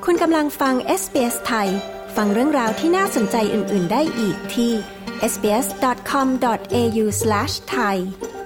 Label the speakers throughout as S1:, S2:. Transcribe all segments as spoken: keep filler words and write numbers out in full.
S1: คุณกำลังฟัง เอส บี เอส ไทยฟังเรื่องราวที่น่าสนใจอื่นๆได้อีกที่ เอส บี เอส ดอท คอม ดอท เอ ยู สแลช ไทย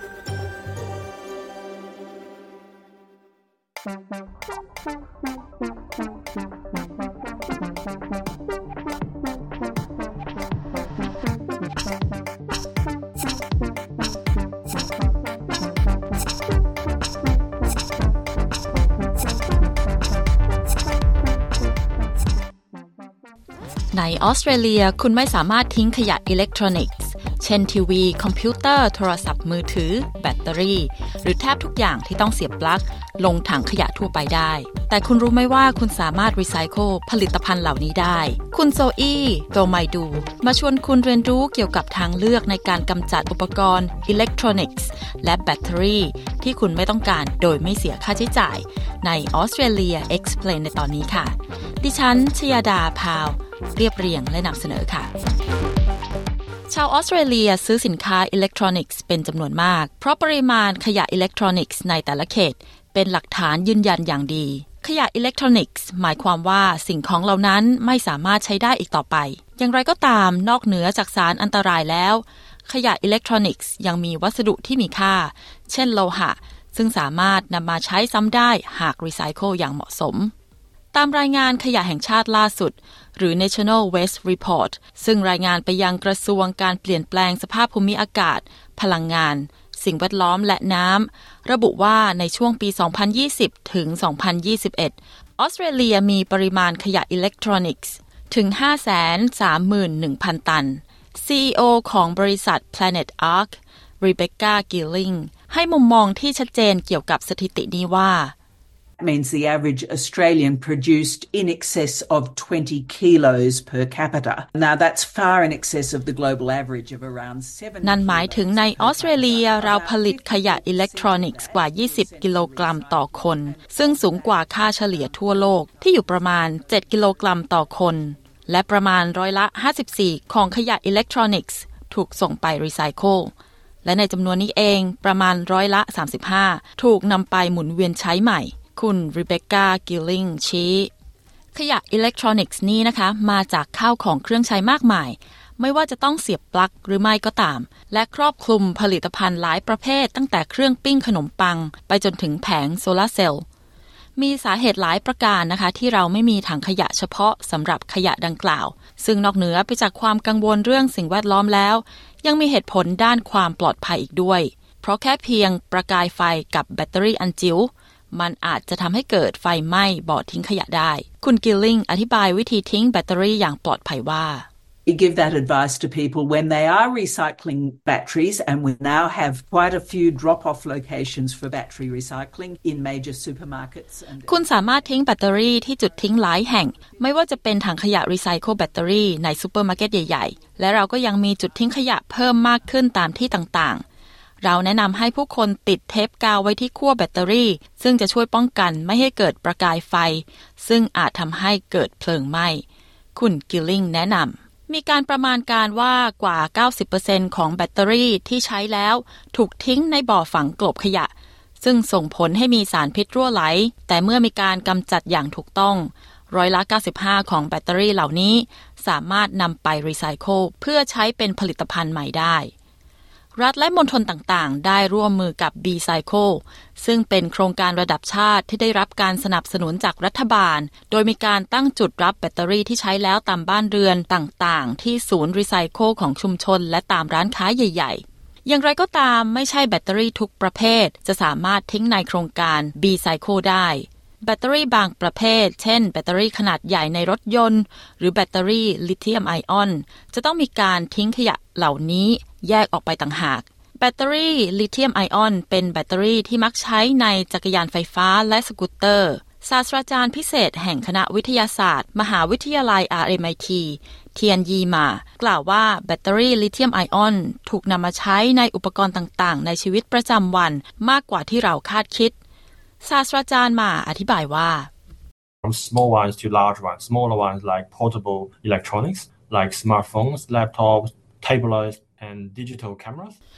S2: ในออสเตรเลียคุณไม่สามารถทิ้งขยะอิเล็กทรอนิกส์เช่นทีวีคอมพิวเตอร์โทรศัพท์มือถือแบตเตอรี่หรือแทบทุกอย่างที่ต้องเสียบปลั๊กลงถังขยะทั่วไปได้แต่คุณรู้ไหมว่าคุณสามารถรีไซเคิลผลิตภัณฑ์เหล่านี้ได้คุณโซอี้โกไมดูมาชวนคุณเรียนรู้เกี่ยวกับทางเลือกในการกำจัดอุปกรณ์อิเล็กทรอนิกส์และแบตเตอรี่ที่คุณไม่ต้องการโดยไม่เสียค่าใช้จ่ายใน Australia Explain ในตอนนี้ค่ะดิฉันชยดาพาวเรียบเรียงและนำเสนอค่ะชาวออสเตรเลียซื้อสินค้าอิเล็กทรอนิกส์เป็นจำนวนมากเพราะปริมาณขยะอิเล็กทรอนิกส์ในแต่ละเขตเป็นหลักฐานยืนยันอย่างดีขยะอิเล็กทรอนิกส์หมายความว่าสิ่งของเหล่านั้นไม่สามารถใช้ได้อีกต่อไปอย่างไรก็ตามนอกเหนือจากสารอันตรายแล้วขยะอิเล็กทรอนิกส์ยังมีวัสดุที่มีค่าเช่นโลหะซึ่งสามารถนำมาใช้ซ้ำได้หากรีไซเคิลอย่างเหมาะสมตามรายงานขยะแห่งชาติล่าสุดหรือ National Waste Report ซึ่งรายงานไปยังกระทรวงการเปลี่ยนแปลงสภาพภูมิอากาศพลังงานสิ่งแวดล้อมและน้ำระบุว่าในช่วงปี สองพันยี่สิบ ถึง สองพันยี่สิบเอ็ด ออสเตรเลียมีปริมาณขยะอิเล็กทรอนิกส์ถึง ห้าแสนสามหมื่นหนึ่งพัน ตัน ซี อี โอ ของบริษัท Planet Ark Rebecca Gilling ให้มุมมองที่ชัดเจนเกี่ยวกับสถิตินี้ว่า
S3: means the average Australian produced in excess of twenty kilos per capita. Now that's far in excess of the global average of around seven.
S2: นั่นหมายถึงในออสเตรเลียเราผลิตขยะอิเล็กทรอนิกส์กว่ายี่สิบกิโลกรัมต่อคนซึ่งสูงกว่าค่าเฉลี่ยทั่วโลกที่อยู่ประมาณเจ็ดกิโลกรัมต่อคนและประมาณร้อยละห้าสิบสี่ของขยะอิเล็กทรอนิกส์ถูกส่งไปรีไซเคิลและในจำนวนนี้เองประมาณร้อยละสามสิบห้าถูกนำไปหมุนเวียนใช้ใหม่คุณรีเบคก้ากิลลิงชี้ขยะอิเล็กทรอนิกส์นี้นะคะมาจากข้าวของเครื่องใช้มากมายไม่ว่าจะต้องเสียบปลั๊กหรือไม่ก็ตามและครอบคลุมผลิตภัณฑ์หลายประเภทตั้งแต่เครื่องปิ้งขนมปังไปจนถึงแผงโซลาร์เซลล์มีสาเหตุหลายประการนะคะที่เราไม่มีถังขยะเฉพาะสำหรับขยะดังกล่าวซึ่งนอกเหนือไปจากความกังวลเรื่องสิ่งแวดล้อมแล้วยังมีเหตุผลด้านความปลอดภัยอีกด้วยเพราะแค่เพียงประกายไฟกับแบตเตอรี่อันจิ๋วมันอาจจะทำให้เกิดไฟไหม้บ่อทิ้งขยะได้คุณกิลลิงอธิบายวิธีทิ้งแบตเตอรี่อย่างปลอดภัยว่า
S3: We give that advice to people when they are recycling batteries and we now have quite a few drop-off locations for battery recycling in major supermarkets.
S2: คุณสามารถทิ้งแบตเตอรี่ที่จุดทิ้งหลายแห่งไม่ว่าจะเป็นถังขยะรีไซเคิลแบตเตอรี่ในซูเปอร์มาร์เก็ตใหญ่ๆและเราก็ยังมีจุดทิ้งขยะเพิ่มมากขึ้นตามที่ต่างๆเราแนะนำให้ผู้คนติดเทปกาวไว้ที่ขั้วแบตเตอรี่ซึ่งจะช่วยป้องกันไม่ให้เกิดประกายไฟซึ่งอาจทำให้เกิดเพลิงไหม้คุณกิลลิงแนะนำมีการประมาณการว่ากว่า เก้าสิบเปอร์เซ็นต์ ของแบตเตอรี่ที่ใช้แล้วถูกทิ้งในบ่อฝังกลบขยะซึ่งส่งผลให้มีสารพิษรั่วไหลแต่เมื่อมีการกำจัดอย่างถูกต้องร้อยละเก้าสิบห้าของแบตเตอรี่เหล่านี้สามารถนำไปรีไซเคิลเพื่อใช้เป็นผลิตภัณฑ์ใหม่ได้รัฐและมณฑลต่างๆได้ร่วมมือกับ B-Cycle ซึ่งเป็นโครงการระดับชาติที่ได้รับการสนับสนุนจากรัฐบาลโดยมีการตั้งจุดรับแบตเตอรี่ที่ใช้แล้วตามบ้านเรือนต่างๆที่ศูนย์รีไซเคิลของชุมชนและตามร้านค้าใหญ่ๆอย่างไรก็ตามไม่ใช่แบตเตอรี่ทุกประเภทจะสามารถทิ้งในโครงการ B-Cycle ได้แบตเตอรี่บางประเภทเช่นแบตเตอรี่ขนาดใหญ่ในรถยนต์หรือแบตเตอรี่ลิเธียมไอออนจะต้องมีการทิ้งขยะเหล่านี้แยกออกไปต่างหากแบตเตอรี่ลิเธียมไอออนเป็นแบตเตอรี่ที่มักใช้ในจักรยานไฟฟ้าและสกูตเตอร์ศาสตราจารย์พิเศษแห่งคณะวิทยาศาสตร์มหาวิทยาลัย อาร์ เอ็ม ไอ ที เทียนยีมากล่าวว่าแบตเตอรี่ลิเธียมไอออนถูกนำมาใช้ในอุปกรณ์ต่างๆในชีวิตประจำวันมากกว่าที่เราคาดคิดศาสตราจารย์มาอธิบายว่า
S4: From small ones to large ones, smaller ones like portable electronics like smartphones, laptops, tablets and digital cameras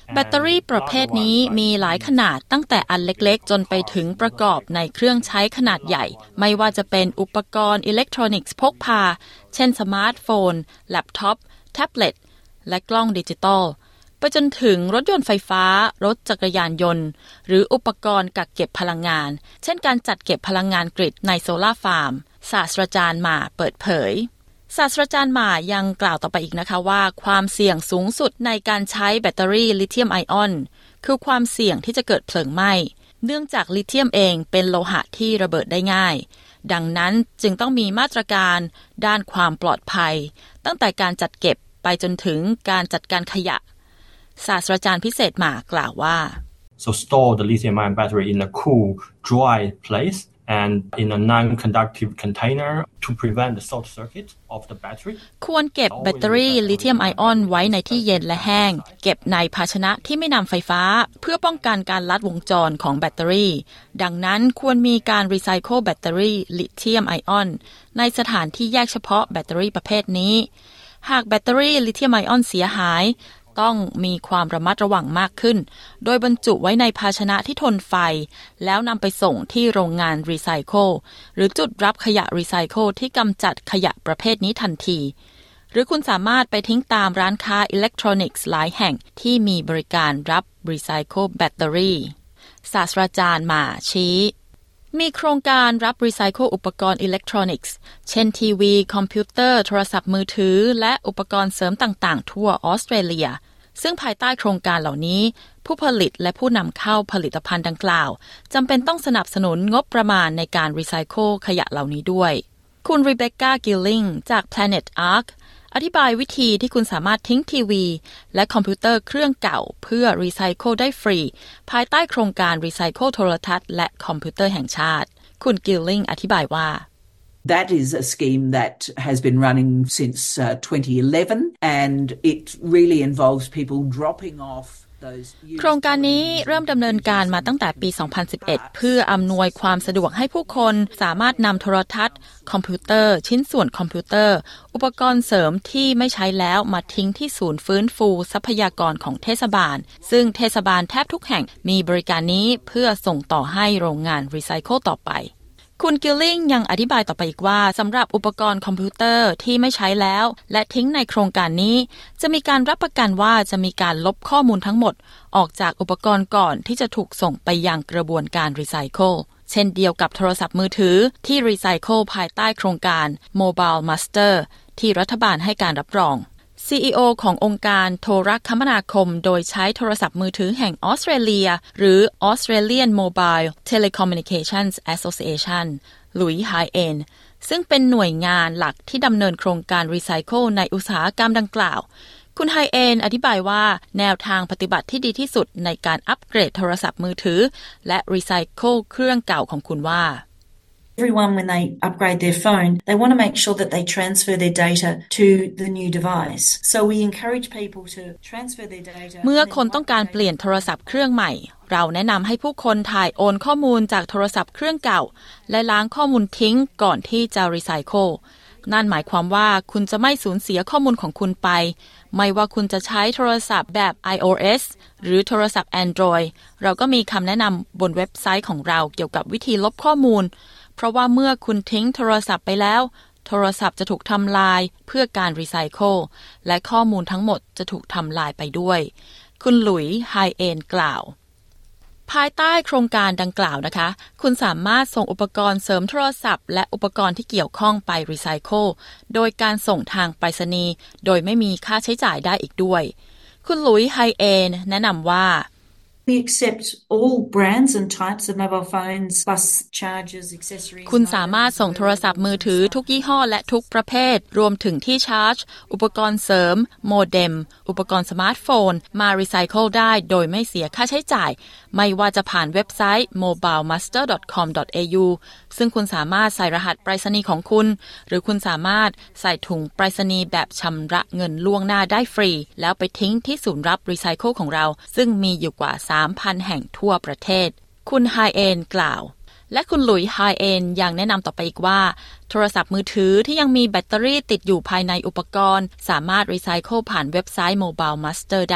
S2: แบตเตอรี่ประเภทนี้มีหลายขนาดตั้งแต่อันเล็กๆจนไปถึงประกอบในเครื่องใช้ขนาดใหญ่ไม่ว่าจะเป็นอุปกรณ์อิเล็กทรอนิกส์พกพาเช่นสมาร์ทโฟนแล็ปท็อปแท็บเล็ตและกล้องดิจิตอลไปจนถึงรถยนต์ไฟฟ้ารถจักรยานยนต์หรืออุปกรณ์กักเก็บพลังงานเช่นการจัดเก็บพลังงานกริดในโซลาร์ฟาร์มศาสตราจารย์หม่าเปิดเผยศาสตราจารย์หม่ายังกล่าวต่อไปอีกนะคะว่าความเสี่ยงสูงสุดในการใช้แบตเตอรี่ลิเธียมไอออนคือความเสี่ยงที่จะเกิดเพลิงไหม้เนื่องจากลิเธียมเองเป็นโลหะที่ระเบิดได้ง่ายดังนั้นจึงต้องมีมาตรการด้านความปลอดภัยตั้งแต่การจัดเก็บไปจนถึงการจัดการขยะศาสตราจารย์พิเศษหม่ากล่าวว่า
S4: So store the lithium-ion battery in a cool, dry place and in a non-conductive container to prevent the short circuit of the battery. ควรเก็บแบตเตอรี่ลิเธียมไอออนไว้ในที่เย็นและแห้งเก็บในภาชนะที่ไม่นำไฟฟ้าเพื่อป้องกันการลัดวงจรของแบตเตอรี่ดังนั้นควรมีการรีไซเคิลแบตเตอรี่ลิเธียมไอออนในสถานที่แยกเฉพาะแบตเตอรี่ประเภทนี้หากแบตเตอรี่ลิเธียมไอออนเสียหายต้องมีความระมัดระวังมากขึ้นโดยบรรจุไว้ในภาชนะที่ทนไฟแล้วนำไปส่งที่โรงงานรีไซเคิลหรือจุดรับขยะรีไซเคิลที่กำจัดขยะประเภทนี้ทันทีหรือคุณสามารถไปทิ้งตามร้านค้าอิเล็กทรอนิกส์หลายแห่งที่มีบริการรับรีไซเคิลแบตเตอรี่ศาสตราจารย์หม่าชี้มีโครงการรับรีไซเคิลอุปกรณ์อิเล็กทรอนิกส์เช่นทีวีคอมพิวเตอร์โทรศัพท์มือถือและอุปกรณ์เสริมต่างๆทั่วออสเตรเลียซึ่งภายใต้โครงการเหล่านี้ผู้ผลิตและผู้นำเข้าผลิตภัณฑ์ดังกล่าวจำเป็นต้องสนับสนุนงบประมาณในการรีไซเคิลขยะเหล่านี้ด้วยคุณรีเบคก้ากิลลิงจาก Planet Ark อธิบายวิธีที่คุณสามารถทิ้งทีวีและคอมพิวเตอร์เครื่องเก่าเพื่อรีไซเคิลได้ฟรีภายใต้โครงการรีไซเคิลโทรทัศน์และคอมพิวเตอร์แห่งชาติคุณกิลลิงอธิบายว่า
S3: That is a scheme that has been running since uh, twenty eleven and it really involves people dropping off those
S2: โครงการนี้เริ่มดำเนินการมาตั้งแต่ปีสองพันสิบเอ็ดเพื่ออำนวยความสะดวกให้ผู้คนสามารถนำโทรทัศน์คอมพิวเตอร์ชิ้นส่วนคอมพิวเตอร์อุปกรณ์เสริมที่ไม่ใช้แล้วมาทิ้งที่ศูนย์ฟื้นฟูทรัพยากรของเทศบาลซึ่งเทศบาลแทบทุกแห่งมีบริการนี้เพื่อส่งต่อให้โรงงานรีไซเคิลต่อไปคุณกิลลิงยังอธิบายต่อไปอีกว่าสำหรับอุปกรณ์คอมพิวเตอร์ที่ไม่ใช้แล้วและทิ้งในโครงการนี้จะมีการรับประกันว่าจะมีการลบข้อมูลทั้งหมดออกจากอุปกรณ์ก่อนที่จะถูกส่งไปยังกระบวนการรีไซเคิลเช่นเดียวกับโทรศัพท์มือถือที่รีไซเคิลภายใต้โครงการ Mobile Master ที่รัฐบาลให้การรับรองซี อี โอ ขององค์การโทรคมนาคมโดยใช้โทรศัพท์มือถือแห่งออสเตรเลียหรือ Australian Mobile Telecommunications Association หลุยส์ไฮเอนซึ่งเป็นหน่วยงานหลักที่ดำเนินโครงการรีไซเคิลในอุตสาหกรรมดังกล่าวคุณไฮเอนอธิบายว่าแนวทางปฏิบัติที่ดีที่สุดในการอัปเกรดโทรศัพท์มือถือและรีไซเคิลเครื่องเก่าของคุณว่า
S5: Everyone, when they upgrade their phone, they want to make sure that they transfer their data to the new device. So we encourage people to transfer their data.
S2: เมื่อคนต้องการเปลี่ยนโทรศัพท์เครื่องใหม่เราแนะนำให้ผู้คนถ่ายโอนข้อมูลจากโทรศัพท์เครื่องเก่าและล้างข้อมูลทิ้งก่อนที่จะรีไซเคิลนั่นหมายความว่าคุณจะไม่สูญเสียข้อมูลของคุณไปไม่ว่าคุณจะใช้โทรศัพท์แบบ iOS หรือโทรศัพท์ Android เราก็มีคำแนะนำบนเว็บไซต์ของเราเกี่ยวกับวิธีลบข้อมูลเพราะว่าเมื่อคุณทิ้งโทรศัพท์ไปแล้วโทรศัพท์จะถูกทำลายเพื่อการรีไซเคิลและข้อมูลทั้งหมดจะถูกทำลายไปด้วยคุณหลุยส์ไฮเอนกล่าวภายใต้โครงการดังกล่าวนะคะคุณสามารถส่งอุปกรณ์เสริมโทรศัพท์และอุปกรณ์ที่เกี่ยวข้องไปรีไซเคิลโดยการส่งทางไปรษณีย์โดยไม่มีค่าใช้จ่ายได้อีกด้วยคุณหลุยส์ไฮเอนแนะนำว่า
S5: We accept all brands and types of mobile phones, plus chargers, accessories.
S2: คุณสามารถส่งโทรศัพท์มือถือทุกยี่ห้อและทุกประเภทรวมถึงที่ชาร์จอุปกรณ์เสริมโมเด็มอุปกรณ์สมาร์ทโฟนมารีไซเคิลได้โดยไม่เสียค่าใช้จ่ายไม่ว่าจะผ่านเว็บไซต์ โมบายมาสเตอร์ ดอท คอม ดอท เอ ยู ซึ่งคุณสามารถใส่รหัสไปรษณีย์ของคุณหรือคุณสามารถใส่ถุงไปรษณีย์แบบชำระเงินล่วงหน้าได้ฟรีแล้วไปทิ้งที่ศูนย์รับรีไซเคิลของเราซึ่งมีอยู่กว่าสามพัน แห่งทั่วประเทศคุณไฮเอนกล่าวและคุณหลุยส์ไฮเอนยังแนะนำต่อไปอีกว่าโทรศัพท์มือถือที่ยังมีแบตเตอรี่ติดอยู่ภายในอุปกรณ์สามารถรีไซเคิลผ่านเว็บไซต์ Mobile Master ได้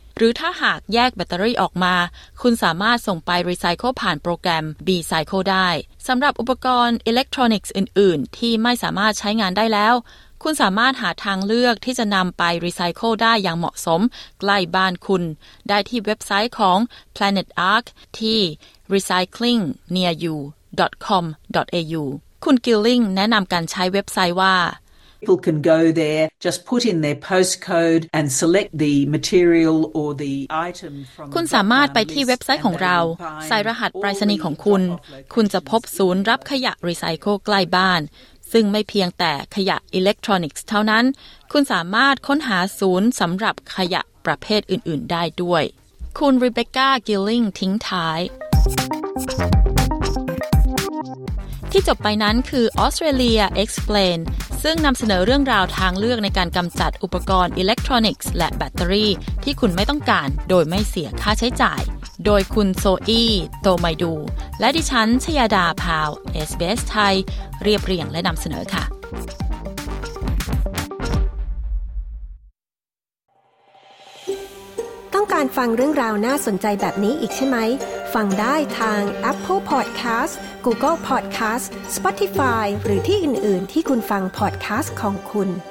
S2: หรือถ้าหากแยกแบตเตอรี่ออกมาคุณสามารถส่งไปรีไซเคิลผ่านโปรแกรม B-Cycle ได้สำหรับอุปกรณ์อิเล็กทรอนิกส์อื่นๆที่ไม่สามารถใช้งานได้แล้วคุณสามารถหาทางเลือกที่จะนำไปรีไซเคิลได้อย่างเหมาะสมใกล้บ้านคุณได้ที่เว็บไซต์ของ Planet Ark ที่ รีไซคลิง เนียร์ ยู ดอท คอม ดอท เอ ยู คุณกิลลิงแนะนำการใช้เว็บไซต์ว่า
S3: People can go there, just put in their postcode and select the material or the item from
S2: คุณสามารถไปที่เว็บไซต์ของเราใส่รหัสไปรษณีย์ของคุณคุณจะพบศูนย์รับขยะรีไซเคิลใกล้บ้านซึ่งไม่เพียงแต่ขยะอิเล็กทรอนิกส์เท่านั้นคุณสามารถค้นหาศูนย์สำหรับขยะประเภทอื่นๆได้ด้วยคุณริเบคก้ากิลลิงทิ้งท้ายที่จบไปนั้นคือ Australia Explain ซึ่งนำเสนอเรื่องราวทางเลือกในการกำจัดอุปกรณ์อิเล็กทรอนิกส์และแบตเตอรี่ที่คุณไม่ต้องการโดยไม่เสียค่าใช้จ่ายโดยคุณโซอี้โตไมดูและดิฉันชยดาพาว เอส บี เอส ไทยเรียบเรียงและนำเสนอค่ะ
S1: ต้องการฟังเรื่องราวน่าสนใจแบบนี้อีกใช่ไหมฟังได้ทาง Apple Podcast Google Podcast Spotify หรือที่อื่นๆที่คุณฟัง podcast ของคุณ